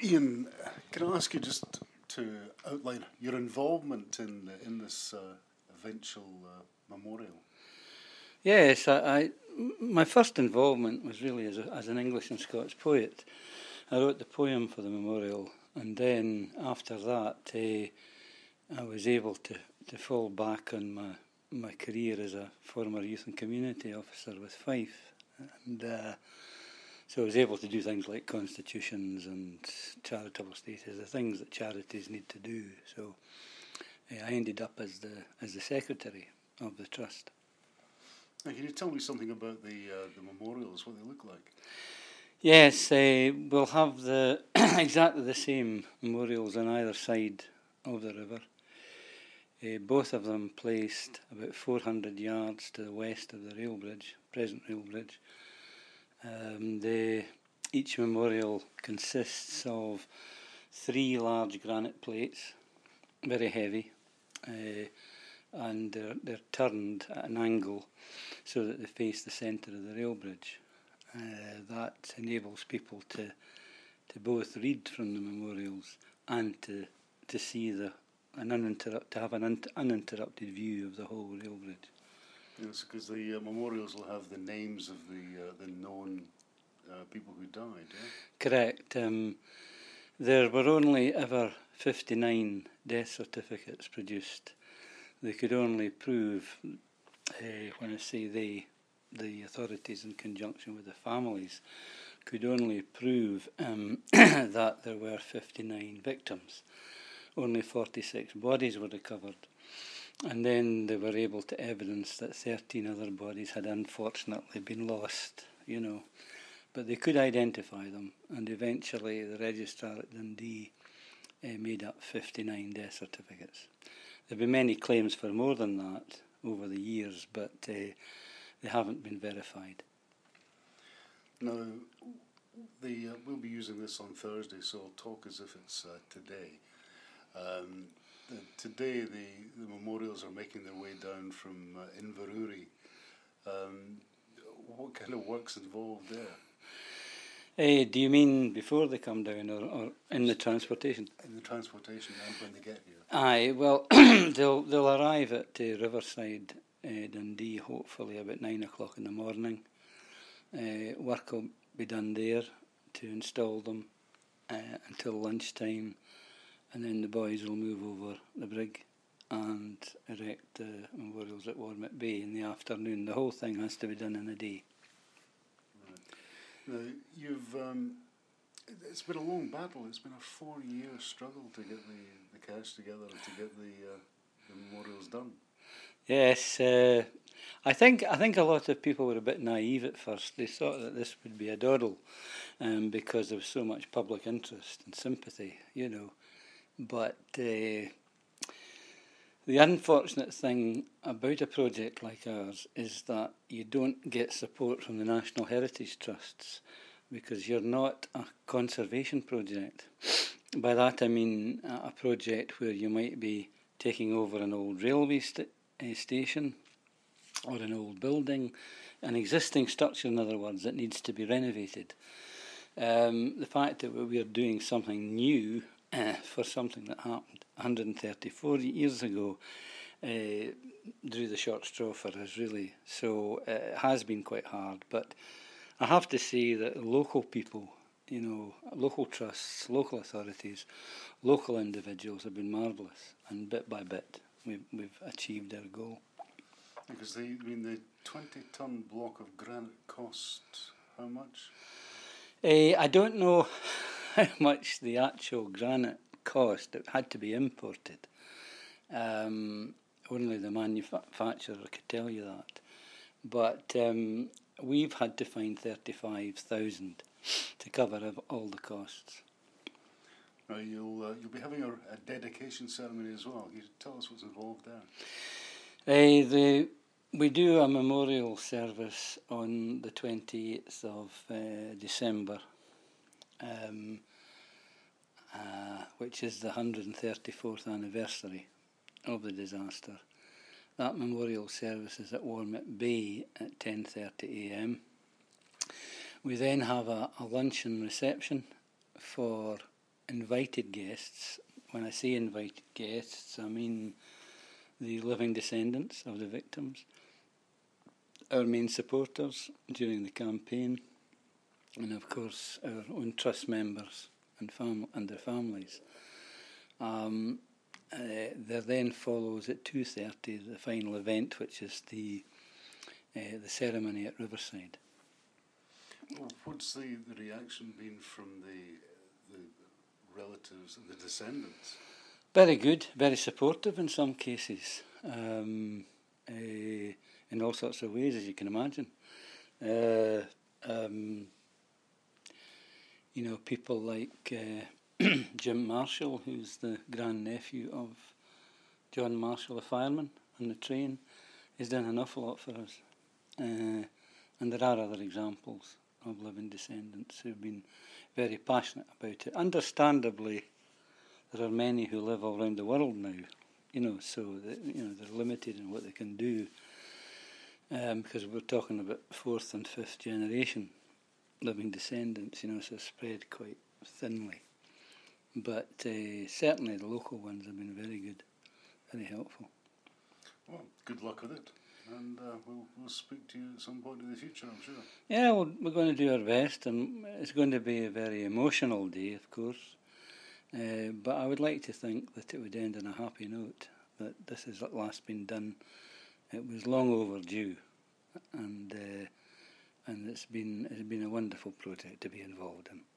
Ian, can I ask you just to outline your involvement in this eventual memorial? Yes, my first involvement was really as an English and Scots poet. I wrote the poem for the memorial, and then after that, I was able to fall back on my career as a former youth and community officer with Fife, and so I was able to do things like constitutions and charitable status, the things that charities need to do. So I ended up as the secretary of the trust. Now, can you tell me something about the memorials, what they look like? Yes, we'll have exactly the same memorials on either side of the river. Both of them placed about 400 yards to the west of the rail bridge, present rail bridge. Each memorial consists of 3 large granite plates, very heavy, and they're turned at an angle so that they face the centre of the rail bridge. That enables people to both read from the memorials and to see to have an uninterrupted view of the whole rail bridge. Yes, because the memorials will have the names of the known people who died. Yeah? Correct. There were only ever 59 death certificates produced. They could only prove, when I say the authorities in conjunction with the families, could only prove that there were 59 victims. Only 46 bodies were recovered. And then they were able to evidence that 13 other bodies had unfortunately been lost, But they could identify them, and eventually the registrar at Dundee made up 59 death certificates. There have been many claims for more than that over the years, but they haven't been verified. Now, we'll be using this on Thursday, so I'll talk as if it's today. Today, the memorials are making their way down from Inverurie. What kind of work's involved there? Do you mean before they come down or in the transportation? In the transportation and when they get here. Aye, well, they'll arrive at Riverside, Dundee, hopefully about 9 o'clock in the morning. Work will be done there to install them until lunchtime, and then the boys will move over the brig and erect the memorials at Wormet Bay in the afternoon. The whole thing has to be done in a day. Now, it's been a long battle. It's been a 4-year struggle to get the cash together and to get the memorials done. Yes, I think a lot of people were a bit naive at first. They thought that this would be a doddle because there was so much public interest and sympathy, But the unfortunate thing about a project like ours is that you don't get support from the National Heritage Trusts because you're not a conservation project. By that I mean a project where you might be taking over an old railway station or an old building, an existing structure, in other words, that needs to be renovated. The fact that we're doing something new for something that happened 134 years ago drew the short straw for us, really. So it has been quite hard, but I have to say that local people, local trusts, local authorities, local individuals have been marvellous, and bit by bit we've achieved our goal. Because the 20-ton block of granite cost how much? I don't know how much the actual granite cost. It had to be imported. Only the manufacturer could tell you that. But we've had to find 35,000 to cover all the costs. Now you'll be having a dedication ceremony as well. Can you tell us what's involved there? We do a memorial service on the 28th of December, which is the 134th anniversary of the disaster. That memorial service is at Wormet Bay at 10:30 a.m. We then have a luncheon reception for invited guests. When I say invited guests, I mean the living descendants of the victims, our main supporters during the campaign, and of course our own trust members and their families. There then follows at 2:30 the final event, which is the ceremony at Riverside. Well, what's the reaction been from the relatives and the descendants? Very good, very supportive in some cases, in all sorts of ways, as you can imagine. People like Jim Marshall, who's the grandnephew of John Marshall, the fireman on the train, has done an awful lot for us. And there are other examples of living descendants who've been very passionate about it. Understandably, there are many who live all around the world now, so they're limited in what they can do, because we're talking about fourth and fifth generation living descendants, so spread quite thinly. But certainly the local ones have been very good, very helpful. Well, good luck with it. And we'll speak to you at some point in the future, I'm sure. Yeah, well, we're going to do our best, and it's going to be a very emotional day, of course. But I would like to think that it would end on a happy note, that this has at last been done. It was long overdue, and it's been a wonderful project to be involved in.